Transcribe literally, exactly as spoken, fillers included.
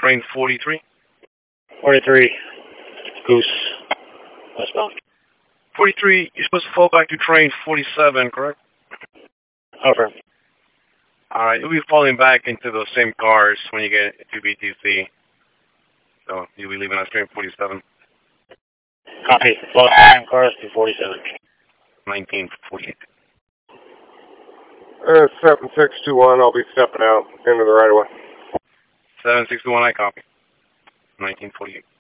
train forty-three. forty-three, Goose, westbound. forty-three, you're supposed to fall back to train forty-seven, correct? Over. Alright, you'll be falling back into those same cars when you get to B T C. So, you'll be leaving on train forty-seven. Copy. Both same cars to forty-seven. nineteen forty-eight. Uh, seven six two one, I'll be stepping out into the right of way. seven six two one, I copy. nineteen forty-eight.